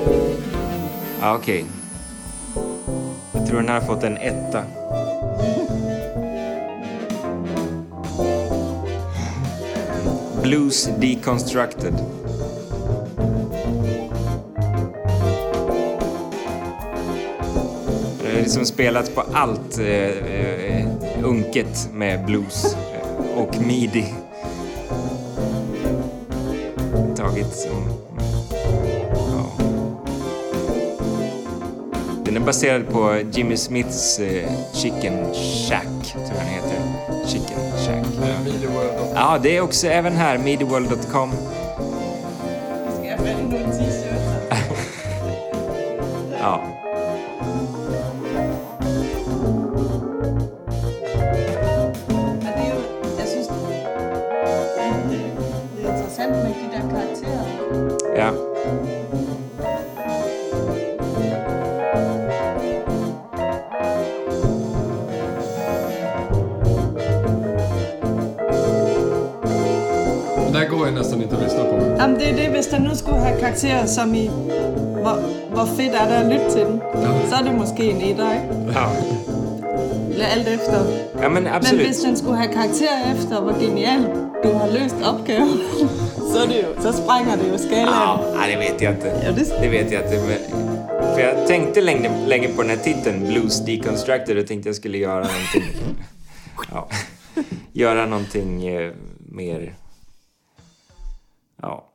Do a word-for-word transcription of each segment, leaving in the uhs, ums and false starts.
Ja, okej. Okay. Jag tror den här har fått en etta. Blues Deconstructed. Det är liksom spelat på allt eh, unket med blues och midi. Tagit som... Ja. Den är baserad på Jimmy Smiths eh, Chicken Shack, tror jag den heter. Chicken Shack. Ja, det är också även här, midiworld dot com. Ska jag välja någon t-shirt? Ja. Ja. Det går ju nästan inte att lyssna på. Jamen det är det, hvis der nu skulle have karakterer som i, hvor, hvor fedt er det at lytte til den, ja. Så er det måske en etter, ikke? Ja. Eller alt efter. Ja, men absolut. Men hvis den skulle have karakterer efter, hvor genialt du har løst opgaven, så, är det ju, så spränger det ju skalaen. Ja, nej, det vet jag inte. Ja, det... det vet jag inte. Men, för jag tänkte länge, länge på den här titeln, Blues Deconstructed, och tänkte jag skulle göra någonting. Ja. Göra någonting eh, mer... Ja,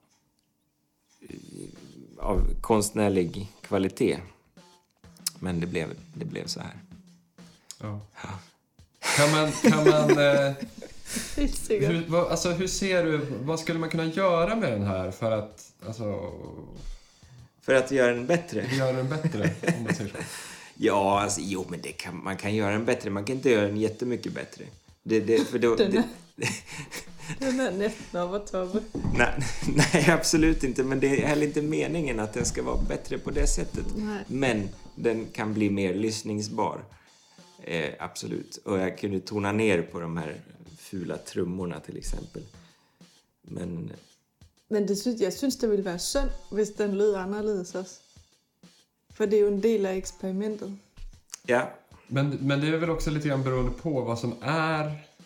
av konstnärlig kvalitet. Men det blev, det blev så här. Ja. Ja. Kan man... Kan man eh, hur, vad, alltså, hur ser du... Vad skulle man kunna göra med den här för att... Alltså, för att göra den bättre? Göra den bättre, om man säger så. Ja, alltså, jo, men det kan, man kan göra den bättre. Man kan inte göra den jättemycket bättre. Det, det, för då, den, är, det, den är nästan över Tobbe. Nej, nej, absolut inte. Men det är heller inte meningen att den ska vara bättre på det sättet. Nej. Men den kan bli mer lyssningsbar. Eh, absolut. Och jag kunde tona ner på de här fula trummorna till exempel. Men... Men det synes, jeg synes, det ville være synd, hvis den lød anderledes også. For det är ju en del av experimentet. Ja. Men, men det är väl också lite grann beroende på vad som är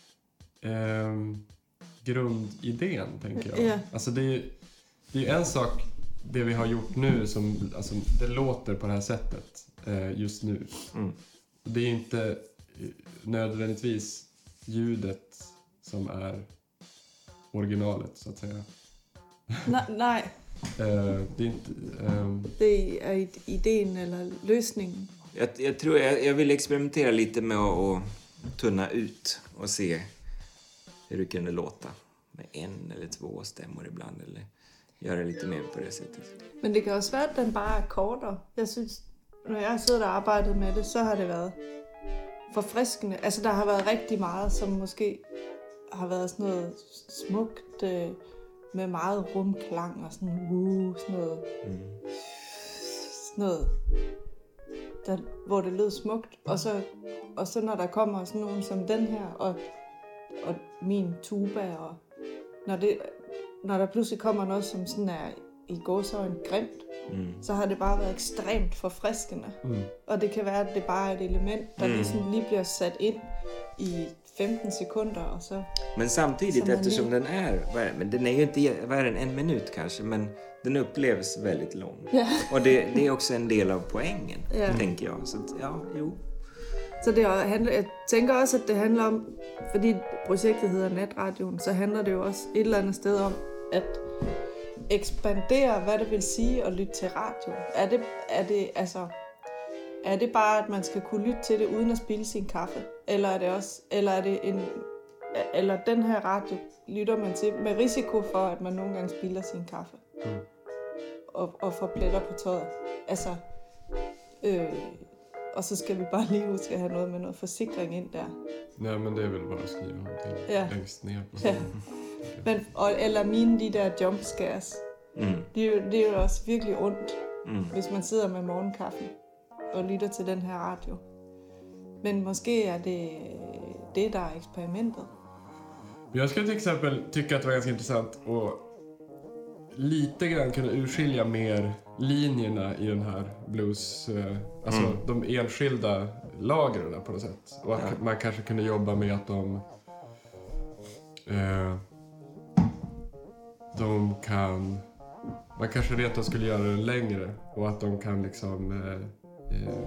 eh, grundidén, tänker jag. Ja. Alltså det är, det är en sak, det vi har gjort nu, som alltså, det låter på det här sättet eh, just nu. Mm. Det är inte nödvändigtvis ljudet som är originalet, så att säga. Nej, nej. Uh, det är inte... Um... Det är idén eller lösningen. Jag, jag tror jag, jag vill experimentera lite med att, att tunna ut och se hur det kunde låta. Med en eller två stämmor ibland. Eller göra lite mer på det sättet. Men det kan också vara att den bara är kortare. Jag syns, när jag har suttit och arbetat med det, så har det varit förfriskande. Alltså, det har varit riktigt mycket som måske har varit sådan noget smukt... Øh, med meget rumklang og sådan, uh, sådan noget, mm. sådan noget der, hvor det lød smukt. Og så, og så når der kommer sådan nogen som den her, og, og min tuba, og når, det, når der pludselig kommer noget, som sådan er i gåseøjne grimt, mm. så har det bare været ekstremt forfriskende. Mm. Og det kan være, at det bare er et element, der mm. ligesom lige bliver sat ind i femton sekunder och så. Men samtidigt, eftersom den är, men den är ju inte värre än en minut kanske, men den upplevs väldigt lång. Ja. Och det, det är också en del av poängen, ja. Tänker jag. Så ja, jo. Så det handler, jeg tænker også, at det handler om, fordi projektet hedder Natradion, så handler det jo også et eller andet sted om at ekspandere, hvad det vil sige at lytte til radio. Er det, er det altså... Er det bare, at man skal kunne lytte til det uden at spilde sin kaffe? Eller er det også, eller er det en, eller den her radio lytter man til med risiko for, at man nogle gange spilder sin kaffe? Mm. Og, og får pletter på tøjet. Altså, øh, og så skal vi bare lige huske at have noget med noget forsikring ind der. Ja, men det er vel bare at skrive någonting ja. Længst ned på. Ja. Men, og, eller mine de der jumpscares. Mm. Det, er jo, det er jo også virkelig ondt, mm. hvis man sidder med morgenkaffen og lytter til den här radio. Men måske är det det där är experimentet. Jag skulle till exempel tycka att det var ganska intressant att lite grann kunna urskilja mer linjerna i den här blues, eh, alltså mm. de enskilda lagren på något sätt. Och att ja. man kanske kunde jobba med att de eh, de kan, man kanske redan skulle göra den längre och att de kan liksom eh, eh,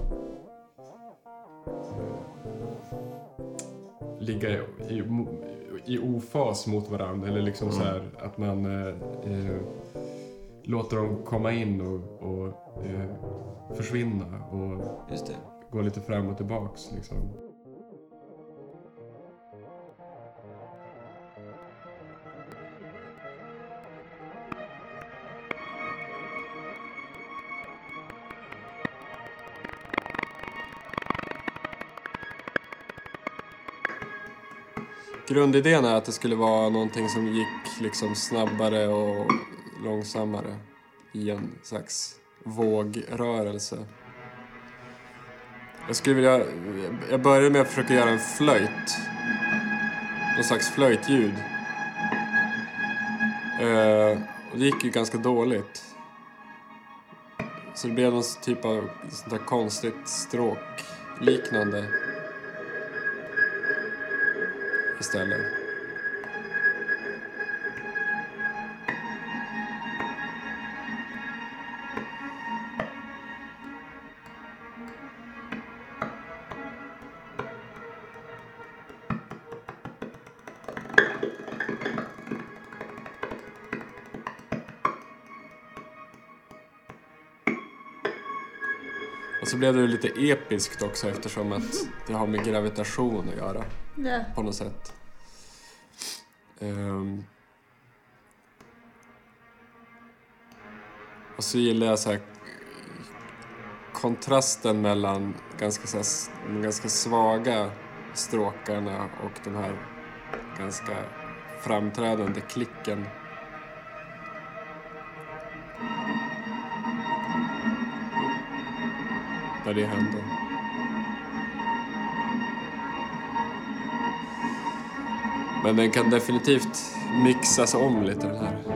ligga i, i, i ofas mot varandra, eller liksom mm. så här att man eh, eh, låter dem komma in och, och eh, försvinna och Just det. gå lite fram och tillbaks liksom. Grundidén är att det skulle vara någonting som gick liksom snabbare och långsammare i en slags vågrörelse. Jag skulle vilja, jag började med att försöka göra en flöjt. Någon slags flöjtljud. Uh, och det gick ju ganska dåligt. Så det blev någon typ av sånt där konstigt stråk liknande istället. Och så blev det lite episkt också eftersom att det har med gravitation att göra. Yeah. På något sätt. Um, och så gillar jag så här kontrasten mellan ganska, så här, de ganska svaga stråkarna och de här ganska framträdande klicken. Där det händer. Men den kan definitivt mixas om lite, den här.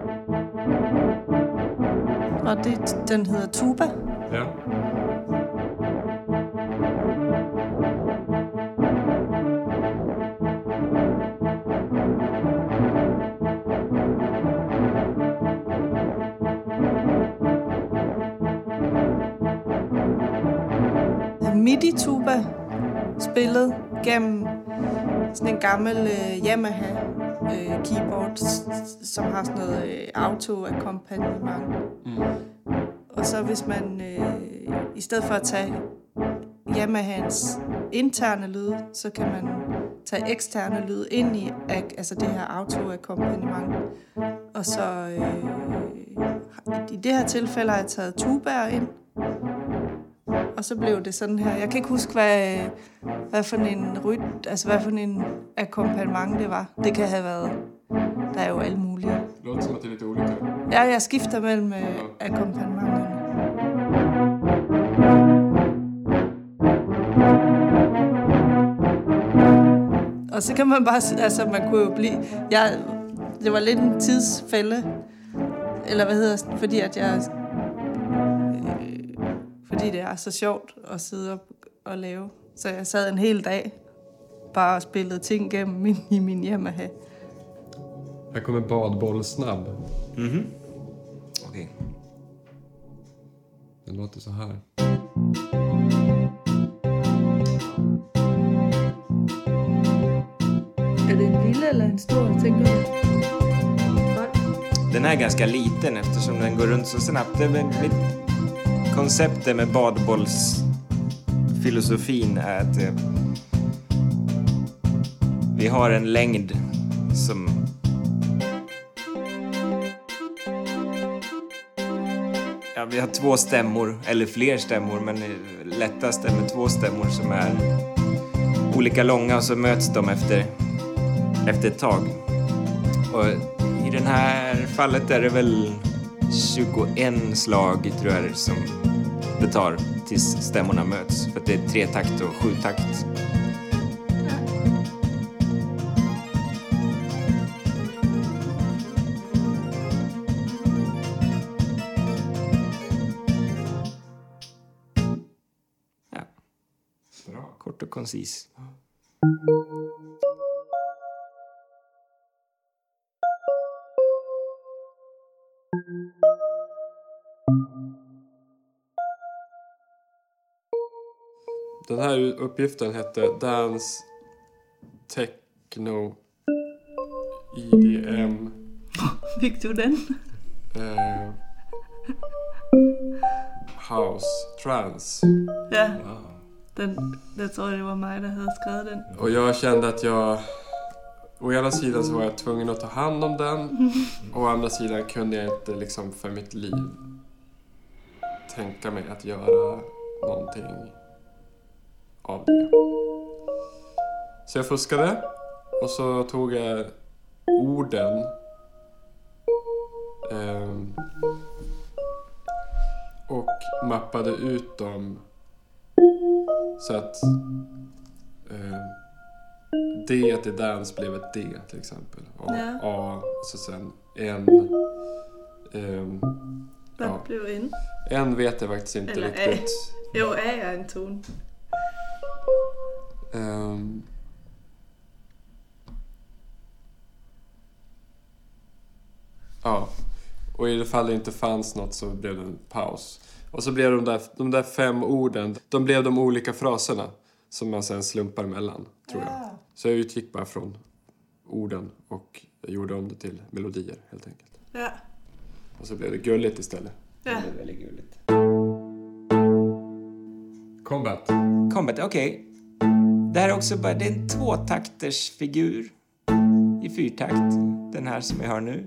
Och det, den heter tuba? Ja. Midi-tuba spillet gennem sådan en gammel øh, Yamaha øh, keyboard, som har sådan noget øh, auto-akkompagnement. Mm. Og så hvis man øh, i stedet for at tage Yamahans interne lyde, så kan man tage eksterne lyde ind i altså det her auto-akkompagnement. Og så øh, i det her tilfælde har jeg taget tubaer ind. Og så blev det sådan her. Jeg kan ikke huske, hvad, hvad for en ryt, altså hvad for en akkompagnement det var. Det kan have været, der er jo alle mulige. Det låter som at det er lidt olika. Ja, jeg skifter mellem ja. akkompagnementerne. Og så kan man bare, altså man kunne jo blive, jeg, det var lidt en tidsfælde, eller hvad hedder det, fordi at jeg... Fordi det er så sjovt at sidde og, og lave. Så jeg sad en hel dag bare og spillede ting gennem min, i min Yamaha. Her kommer badbollsnabb. Mhm. Okej. Den låter så här. Är det en lille eller en stor, tänker du? Den är ganska liten eftersom den går runt så snabbt. Det är konceptet med badbollsfilosofin är att eh, vi har en längd som ja, vi har två stämmor eller fler stämmor, men lättast är med två stämmor som är olika långa och så möts de efter efter ett tag. Och i den här fallet är det väl tjugoett slag tror jag som det tar tills stämmorna möts. För att det är tre takt och sju takt. kort och koncis. Den här uppgiften hette Dance Techno E D M. Fick du den? Eh, house Trance. Ja, den, det tror jag det var mig, der havde skrevet den. Och jag kände att jag... Å ena sidan så var jag tvungen att ta hand om den. Och å andra sidan kunde jag inte liksom för mitt liv tänka mig att göra någonting av det. Så jag fuskade. Och så tog jag orden. Um, och mappade ut dem. Så att... Um, D i dans blev ett D till exempel. Och ja. A och så sen en. Um, Vad ja. blev en? En vet jag faktiskt inte Eller riktigt. A. Jo, A är en ton. Um, ja. Och i det fall det inte fanns något så blev det en paus. Och så blev de där, de där fem orden, de blev de olika fraserna som man sen slumpar mellan, tror jag. Så jag utgick bara från orden och jag gjorde om det till melodier, helt enkelt. Ja. Och så blev det gulligt istället. Ja. Det är väldigt gulligt. Combat. Combat, okej. Okay. Det här är också bara, det är en tvåtakters figur i fyrtakt. Den här som vi har nu.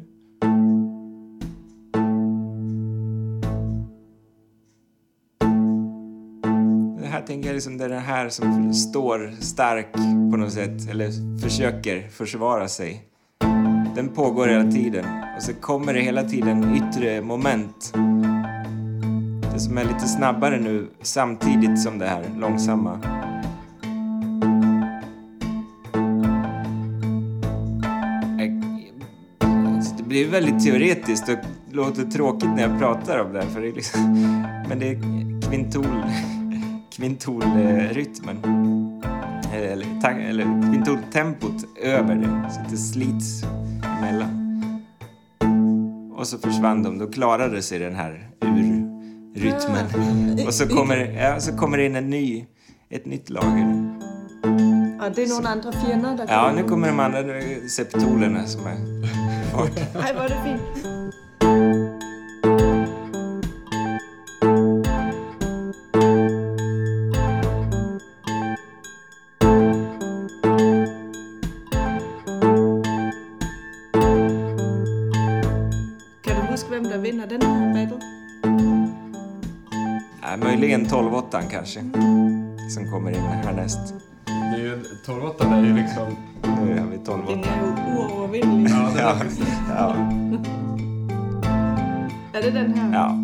Jag tänker liksom det är den här som står stark på något sätt. Eller försöker försvara sig. Den pågår hela tiden. Och så kommer det hela tiden yttre moment. Det som är lite snabbare nu. Samtidigt som det här långsamma. Det blir väldigt teoretiskt. Och låter tråkigt när jag pratar om det här. För det är liksom, men det är kvintol... kvintolrytmen eller, ta, eller kvintoltempot över det så att det slits emellan och så försvann de, då klarade sig den här ur rytmen och så kommer, ja, så kommer det in en ny, ett nytt lager. Och det är några andra fiender där. Ja, nu kommer de andra septolerna som är bort. Nej, var det fint. Hvem der vinder den her battle? Ja, möjligen tolv åtta kanske. Som kommer in härnäst. Det är ju, tolv åtta är ju liksom... Nu har vi tolv åtta. Den är ju uovervindelig. Ja, det Ja. Ja. Er det den her? Ja.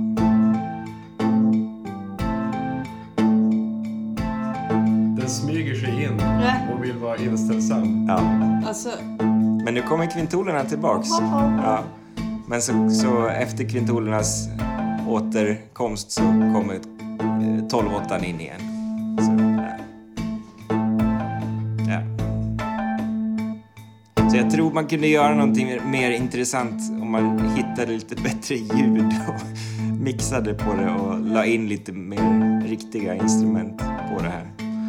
Den smyger sig in Ja. och vill vara inställsam. Ja. Og så... Men nu kommer kvintolerna tillbaks. Ja. Men så, så efter kvintolernas återkomst så kommer tolv åtta in igen. Så, ja. Ja. Så jag tror man kunde göra någonting mer intressant om man hittade lite bättre ljud och mixade på det och la in lite mer riktiga instrument på det här.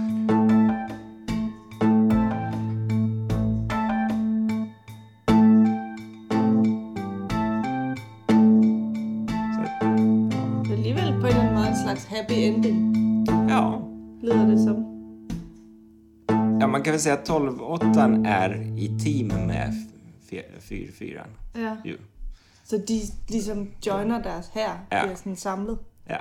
Happy ending. Ja. Lyder det som. Ja, man kan väl säga att tolv åttan är i team med fyra fyra. Ja. Jo. Så de ligesom joiner deres her, ja. bliver sådan samlet. Ja.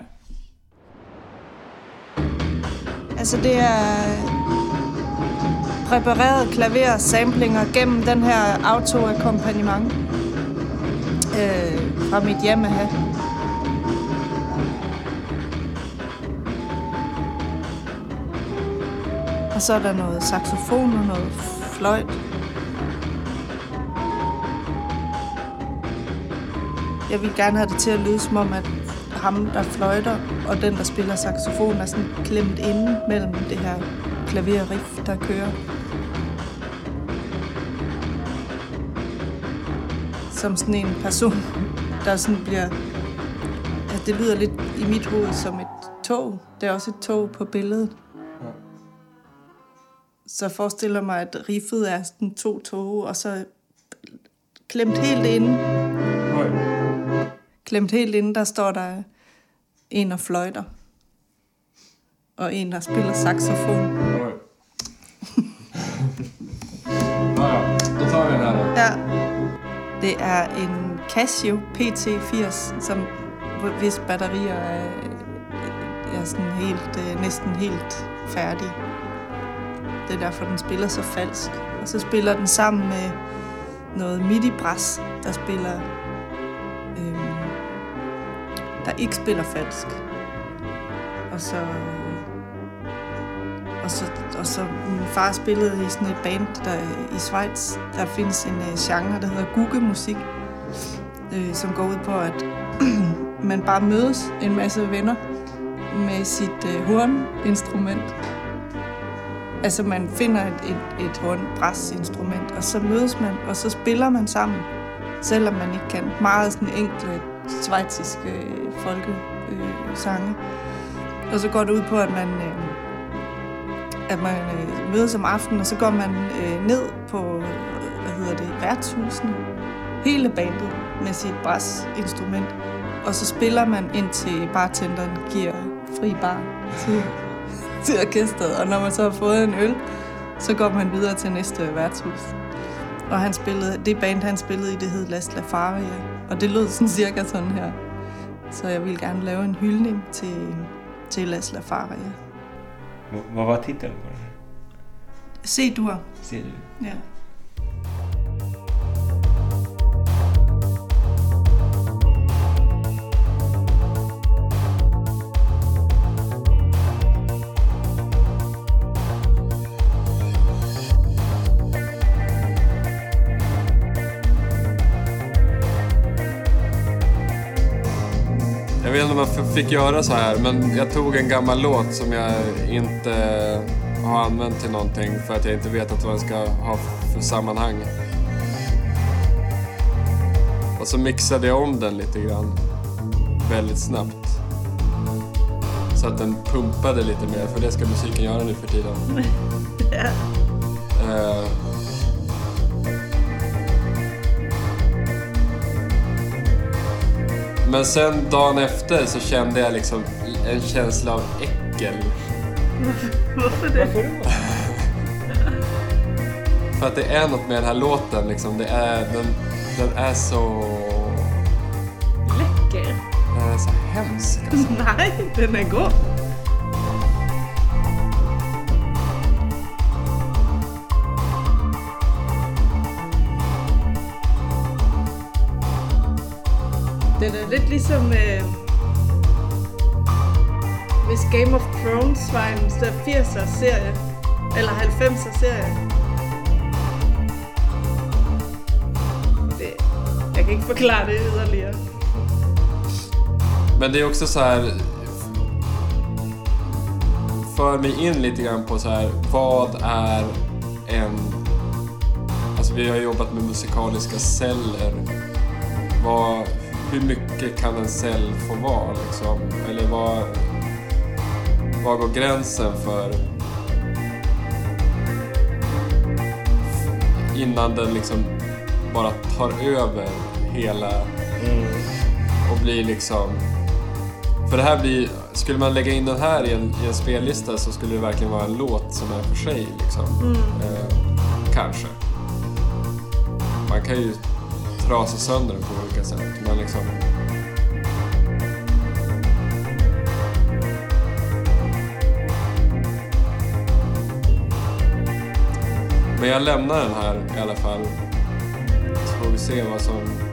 Altså det er præpareret klaver samplinger gennem den her autoakkompagnement øh, fra mit hjemme her. Og så er der noget saxofon og noget fløjt. Jeg vil gerne have det til at lyde som om, at ham, der fløjter, og den, der spiller saxofon, er sådan klemt inde mellem det her klaverriff, der kører. Som sådan en person, der sådan bliver... Altså, det lyder lidt i mit hoved som et tog. Det er også et tog på billedet. Ja. Så jeg forestiller mig, at riffet er sådan to tog, og så klemt helt inde. Nej. Klemt helt inde, der står der en og fløjter. Og en, der spiller saxofon. Nej. Nå ja, då tager vi den her da. Ja. Det er en Casio P T firs, som hvis batterier er, er sådan helt, næsten helt færdige. Det er derfor, den spiller så falsk. Og så spiller den sammen med noget midi-bras, der spiller, øhm, der ikke spiller falsk. Og så, og så, og så min far spillede i sådan et band der, i Schweiz. Der findes en uh, genre, der hedder Gugge-musik, øh, som går ud på, at man bare mødes en masse venner med sit øh, horninstrument. Altså man finder et, et, et hornbrasinstrument, og så mødes man, og så spiller man sammen, selvom man ikke kan. Meget sådan enkle schweiziske øh, folkesange. Øh, og så går det ud på, at man, øh, at man øh, mødes om aftenen, og så går man øh, ned på, øh, hvad hedder det, værtshusene. Hele bandet med sit brasinstrument. Og så spiller man indtil bartenderen giver fri bar til, til orkestret. Og når man så har fået en øl, så går man videre til næste værtshus. Og han spillede, det band, han spillede i, det hed Las La Faria. Og det lød sådan cirka sådan her. Så jeg ville gerne lave en hyldning til, til Las La Faria. Hvad var titeln på den? C-dur. C-dur. Ja. Jag vet inte om jag fick göra så här, men jag tog en gammal låt som jag inte har använt till någonting för att jag inte vet att vad den ska ha för sammanhang. Och så mixade jag om den lite grann väldigt snabbt. Så att den pumpade lite mer, för det ska musiken göra nu för tiden. Ja. Uh, Men sen dagen efter så kände jag liksom en känsla av äckel. Varför det? För att det är något med den här låten liksom. Det är, den, den är så... Läcker. Den är så hemsk alltså. Nej, den är god. Den er lidt ligesom, øh, hvis Game of Thrones var en firser-serie, eller halvfemser-serie. Det, jeg kan ikke forklare det yderligere. Men det är också så här, för mig in lite grann på så här, vad är en... Alltså vi har jobbat med musikaliska celler. Vad... Hur mycket kan en cell få vara liksom? Eller vad, vad går gränsen för innan den liksom bara tar över hela mm. och blir liksom... För det här blir... Skulle man lägga in den här i en, i en spellista så skulle det verkligen vara en låt som är för sig liksom. Mm. Eh, kanske. Man kan ju trasa sönder den på olika sätt, men liksom... Men jag lämnar den här i alla fall. Så får vi se vad som